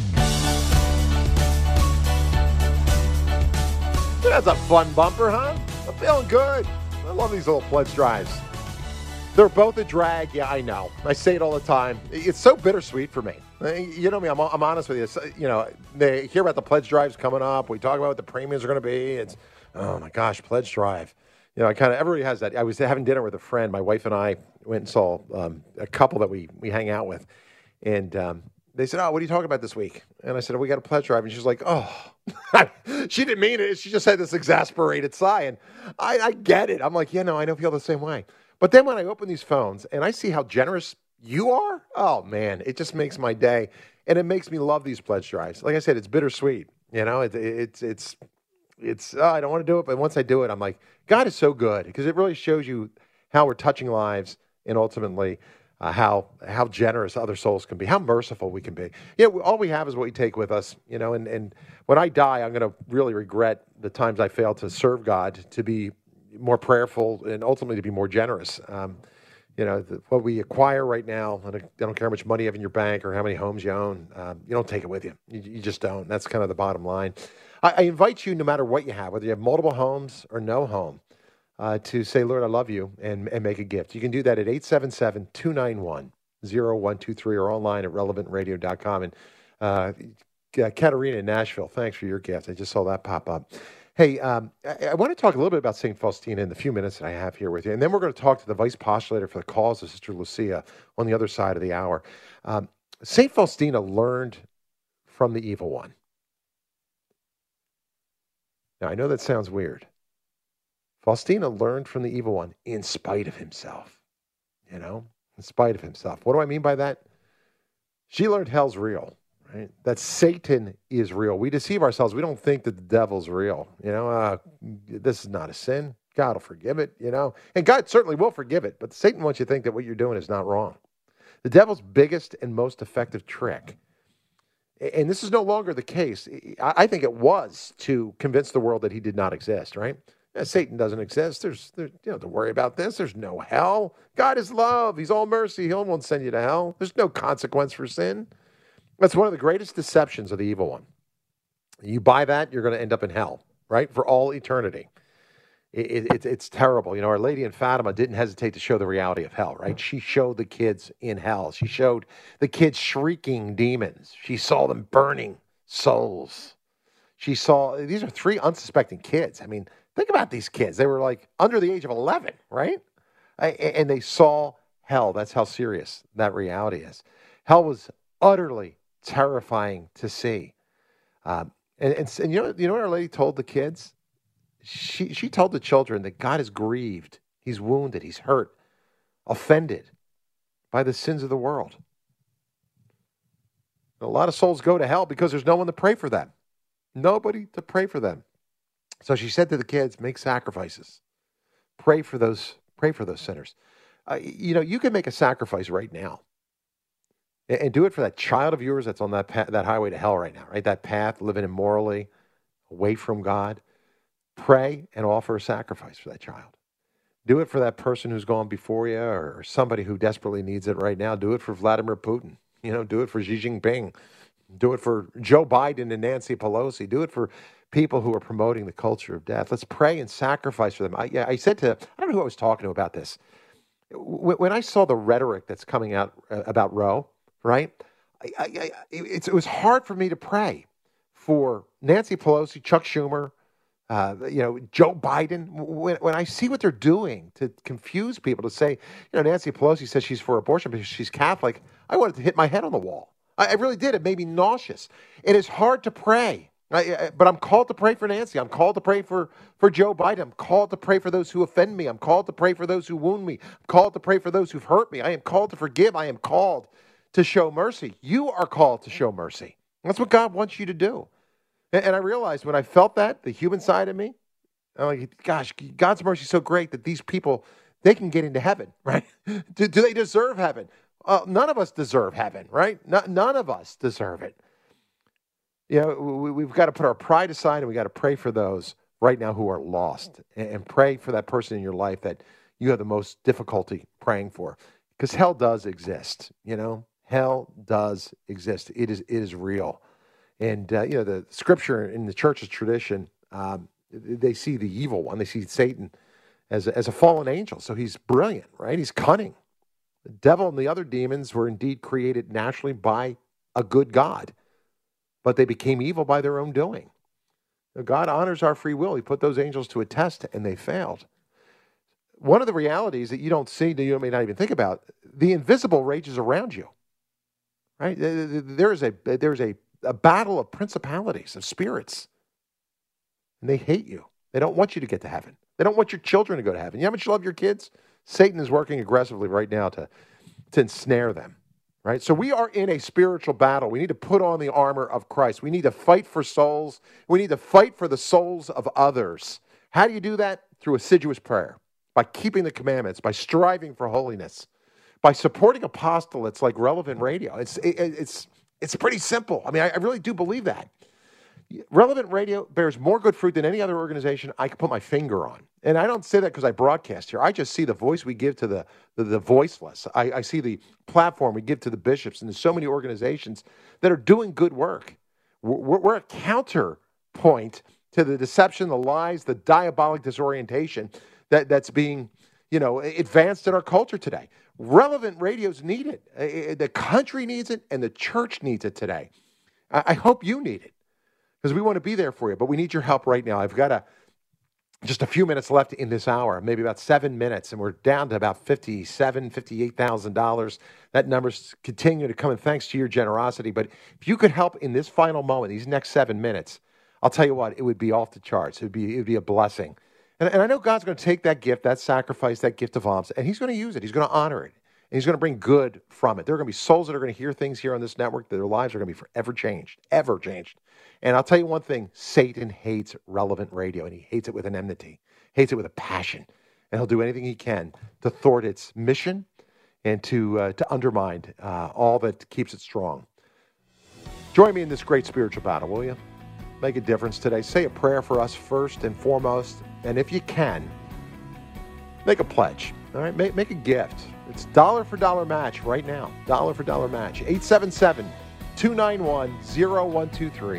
That's a fun bumper, huh? I'm feeling good. I love these little pledge drives. They're both a drag. Yeah, I know. I say it all the time. It's so bittersweet for me. You know me. I'm honest with you. They hear about the pledge drives coming up. We talk about what the premiums are going to be. It's, oh my gosh, pledge drive. Everybody has that. I was having dinner with a friend. My wife and I went and saw a couple that we hang out with. And they said, oh, what are you talking about this week? And I said, oh, we got a pledge drive. And she's like, oh. She didn't mean it. She just had this exasperated sigh. And I get it. I'm like, yeah, no, I feel the same way. But then when I open these phones and I see how generous you are, oh, man, it just makes my day. And it makes me love these pledge drives. Like I said, it's bittersweet. I don't want to do it. But once I do it, I'm like, God is so good, because it really shows you how we're touching lives, and ultimately how generous other souls can be, how merciful we can be. All we have is what we take with us, and when I die, I'm going to really regret the times I failed to serve God, to be more prayerful, and ultimately to be more generous. What we acquire right now, I don't care how much money you have in your bank or how many homes you own, you don't take it with you. You just don't. That's kind of the bottom line. I invite you, no matter what you have, whether you have multiple homes or no home, to say, Lord, I love you, and make a gift. You can do that at 877-291-0123 or online at relevantradio.com. And Katerina in Nashville, thanks for your gift. I just saw that pop up. Hey, I want to talk a little bit about St. Faustina in the few minutes that I have here with you. And then we're going to talk to the vice postulator for the cause of Sister Lucia on the other side of the hour. St. Faustina learned from the evil one. Now, I know that sounds weird. Faustina learned from the evil one in spite of himself, in spite of himself. What do I mean by that? She learned hell's real, right? That Satan is real. We deceive ourselves. We don't think that the devil's real. This is not a sin. God will forgive it, and God certainly will forgive it. But Satan wants you to think that what you're doing is not wrong. The devil's biggest and most effective trick, and this is no longer the case. I think it was to convince the world that he did not exist, right? Satan doesn't exist. There's you don't have to worry about this. There's no hell. God is love. He's all mercy. He won't send you to hell. There's no consequence for sin. That's one of the greatest deceptions of the evil one. You buy that, you're going to end up in hell, right? For all eternity. It's terrible. Our Lady in Fatima didn't hesitate to show the reality of hell, right? She showed the kids in hell. She showed the kids shrieking demons. She saw them burning souls. She saw, these are 3 unsuspecting kids. I mean, think about these kids. They were like under the age of 11, right? And they saw hell. That's how serious that reality is. Hell was utterly terrifying to see. And you know what Our Lady told the kids? She told the children that God is grieved. He's wounded. He's hurt, offended by the sins of the world. A lot of souls go to hell because there's no one to pray for them. Nobody to pray for them. So she said to the kids, make sacrifices. Pray for those sinners. You can make a sacrifice right now and do it for that child of yours that's on that that highway to hell right now, right? That path, living immorally, away from God. Pray and offer a sacrifice for that child. Do it for that person who's gone before you or somebody who desperately needs it right now. Do it for Vladimir Putin. Do it for Xi Jinping. Do it for Joe Biden and Nancy Pelosi. Do it for people who are promoting the culture of death. Let's pray and sacrifice for them. I said to, I don't know who I was talking to about this. When I saw the rhetoric that's coming out about Roe, right, it was hard for me to pray for Nancy Pelosi, Chuck Schumer, Joe Biden. When I see what they're doing to confuse people, to say, Nancy Pelosi says she's for abortion because she's Catholic, I wanted to hit my head on the wall. I really did. It made me nauseous. It is hard to pray. But I'm called to pray for Nancy. I'm called to pray for Joe Biden. I'm called to pray for those who offend me. I'm called to pray for those who wound me. I'm called to pray for those who've hurt me. I am called to forgive. I am called to show mercy. You are called to show mercy. That's what God wants you to do. And I realized when I felt that, the human side of me, I'm like, gosh, God's mercy is so great that these people, they can get into heaven, right? Do they deserve heaven? None of us deserve heaven, right? None of us deserve it. We've got to put our pride aside and we got to pray for those right now who are lost and pray for that person in your life that you have the most difficulty praying for, because hell does exist. Hell does exist. It is real. And, the scripture in the church's tradition, they see the evil one. They see Satan as a fallen angel. So he's brilliant, right? He's cunning. The devil and the other demons were indeed created naturally by a good God, but they became evil by their own doing. God honors our free will. He put those angels to a test, and they failed. One of the realities that you don't see, that you may not even think about, the invisible rages around you, right? There's a battle of principalities, of spirits, and they hate you. They don't want you to get to heaven. They don't want your children to go to heaven. You know how much you love your kids? Satan is working aggressively right now to ensnare them. Right? So we are in a spiritual battle. We need to put on the armor of Christ. We need to fight for souls. We need to fight for the souls of others. How do you do that? Through assiduous prayer, by keeping the commandments, by striving for holiness, by supporting apostolates like Relevant Radio. It's pretty simple. I mean, I really do believe that. Relevant Radio bears more good fruit than any other organization I can put my finger on. And I don't say that because I broadcast here. I just see the voice we give to the voiceless. I see the platform we give to the bishops, and there's so many organizations that are doing good work. We're a counterpoint to the deception, the lies, the diabolic disorientation that's being, advanced in our culture today. Relevant Radio's needed. The country needs it, and the church needs it today. I hope you need it, because we want to be there for you, but we need your help right now. I've got just a few minutes left in this hour, maybe about 7 minutes, and we're down to about $58,000. That number's continuing to come in thanks to your generosity. But if you could help in this final moment, these next 7 minutes, I'll tell you what, it would be off the charts. It would be a blessing. And I know God's going to take that gift, that sacrifice, that gift of alms, and he's going to use it. He's going to honor it. And he's going to bring good from it. There are going to be souls that are going to hear things here on this network that their lives are going to be forever changed, ever changed. And I'll tell you one thing, Satan hates Relevant Radio, and he hates it with an enmity, hates it with a passion. And he'll do anything he can to thwart its mission and to undermine all that keeps it strong. Join me in this great spiritual battle, will you? Make a difference today. Say a prayer for us first and foremost. And if you can, make a pledge. All right, make a gift. It's dollar for dollar match right now. Dollar for dollar match. 877-291-0123.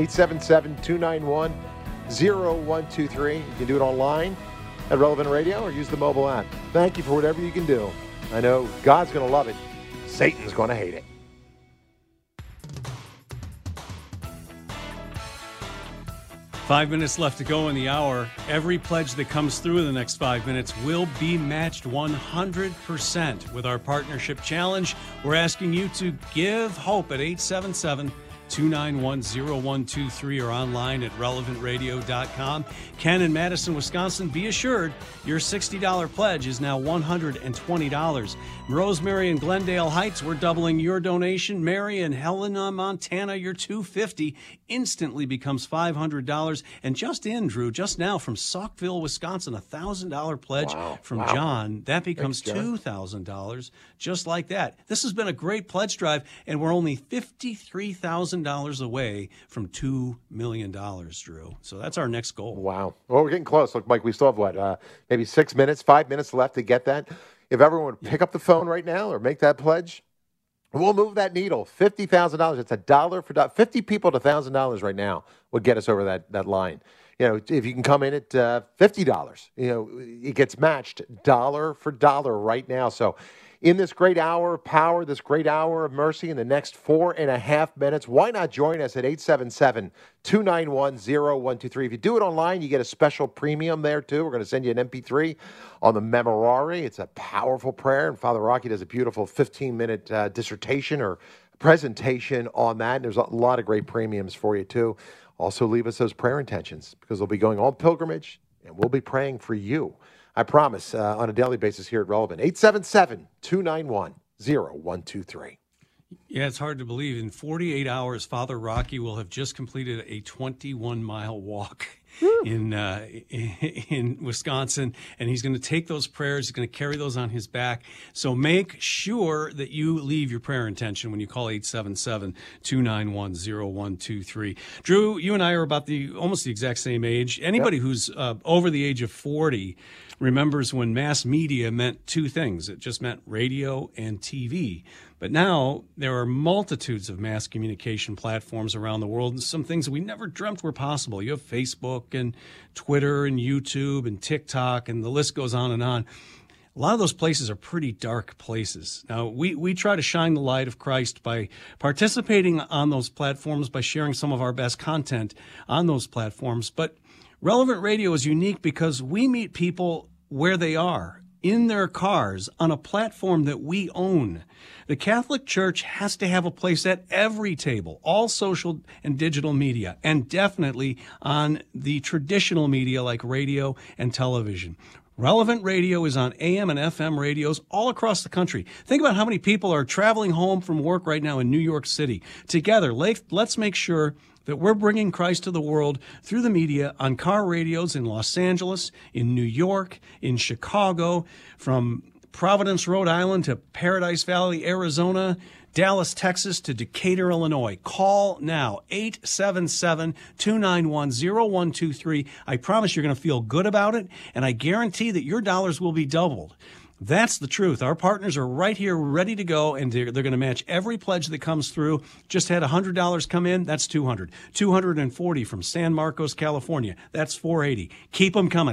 877-291-0123. You can do it online at Relevant Radio or use the mobile app. Thank you for whatever you can do. I know God's going to love it. Satan's going to hate it. Five minutes left to go in the hour. Every pledge that comes through in the next 5 minutes will be matched 100% with our partnership challenge. We're asking you to give hope at 291-0123 or online at relevantradio.com. Ken in Madison, Wisconsin, be assured your $60 pledge is now $120. Rosemary in Glendale Heights, we're doubling your donation. Mary in Helena, Montana, your $250 instantly becomes $500. And just in, Drew, just now from Saukville, Wisconsin, a $1,000 pledge from John. That becomes $2,000, just like that. This has been a great pledge drive, and we're only $53,000 away from $2 million, Drew. So that's our next goal. Wow. Well, we're getting close. Look, Mike, we still have, what, maybe 6 minutes, 5 minutes left to get that. If everyone would pick up the phone right now or make that pledge, we'll move that needle. $50,000. It's $1 for $1. 50 people to $1,000 right now would get us over that line. You know, if you can come in at $50, you know, it gets matched dollar for dollar right now. So in this great hour of power, this great hour of mercy in the next 4.5 minutes, why not join us at 877-291-0123? If you do it online, you get a special premium there, too. We're going to send you an MP3 on the Memorare. It's a powerful prayer, and Father Rocky does a beautiful 15-minute dissertation or presentation on that. And there's a lot of great premiums for you, too. Also, leave us those prayer intentions because they'll be going on pilgrimage, and we'll be praying for you. I promise, on a daily basis here at Relevant. 877-291-0123. Yeah, it's hard to believe. In 48 hours, Father Rocky will have just completed a 21-mile walk in Wisconsin, and he's going to take those prayers. He's going to carry those on his back. So make sure that you leave your prayer intention when you call 877-291-0123. Drew, you and I are about almost the exact same age. Anybody who's over the age of 40 remembers when mass media meant two things. It just meant radio and TV. But now there are multitudes of mass communication platforms around the world, and some things we never dreamt were possible. You have Facebook and Twitter and YouTube and TikTok, and the list goes on and on. A lot of those places are pretty dark places. Now, we try to shine the light of Christ by participating on those platforms, by sharing some of our best content on those platforms. But Relevant Radio is unique because we meet people where they are, in their cars, on a platform that we own. The Catholic Church has to have a place at every table, all social and digital media, and definitely on the traditional media like radio and television. Relevant Radio is on AM and FM radios all across the country. Think about how many people are traveling home from work right now in New York City. Together, let's make sure that we're bringing Christ to the world through the media on car radios in Los Angeles, in New York, in Chicago, from Providence, Rhode Island to Paradise Valley, Arizona, Dallas, Texas to Decatur, Illinois. Call now, 877-291-0123. I promise you're going to feel good about it, and I guarantee that your dollars will be doubled. That's the truth. Our partners are right here ready to go, and they're going to match every pledge that comes through. Just had $100 come in. That's $200. $240 from San Marcos, California. That's $480. Keep them coming.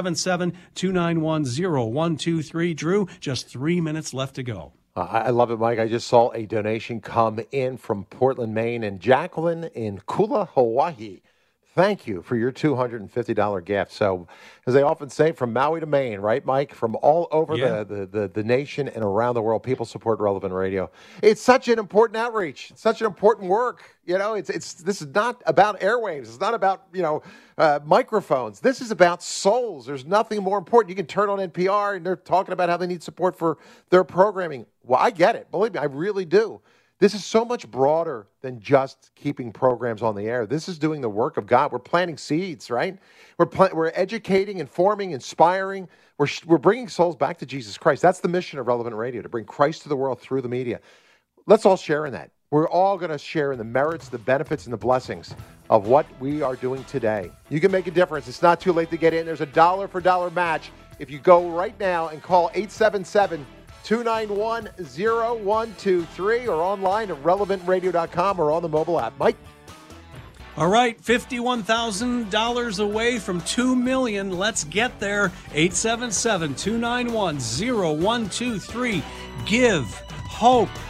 877-291-0123. Drew, just 3 minutes left to go. I love it, Mike. I just saw a donation come in from Portland, Maine, and Jacqueline in Kula, Hawaii. Thank you for your $250 gift. So, as they often say, from Maui to Maine, right, Mike? From all over the nation and around the world, people support Relevant Radio. It's such an important outreach. It's such an important work. You know, this is not about airwaves. It's not about, microphones. This is about souls. There's nothing more important. You can turn on NPR, and they're talking about how they need support for their programming. Well, I get it. Believe me, I really do. This is so much broader than just keeping programs on the air. This is doing the work of God. We're planting seeds, right? We're educating, informing, inspiring. We're bringing souls back to Jesus Christ. That's the mission of Relevant Radio, to bring Christ to the world through the media. Let's all share in that. We're all going to share in the merits, the benefits, and the blessings of what we are doing today. You can make a difference. It's not too late to get in. There's a $1-for-$1 match. If you go right now and call 877-291-0123 or online at relevantradio.com or on the mobile app. Mike? All right, $51,000 away from $2 million. Let's get there. 877-291-0123. Give hope.